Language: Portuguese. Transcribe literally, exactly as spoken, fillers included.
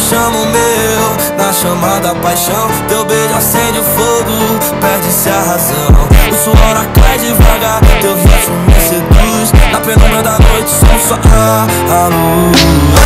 chamo meu, na chama da paixão. Teu beijo acende o fogo, perde-se a razão. O suor acai devagar, teu rosto me seduz. Na penumbra da noite somos só a, a luz.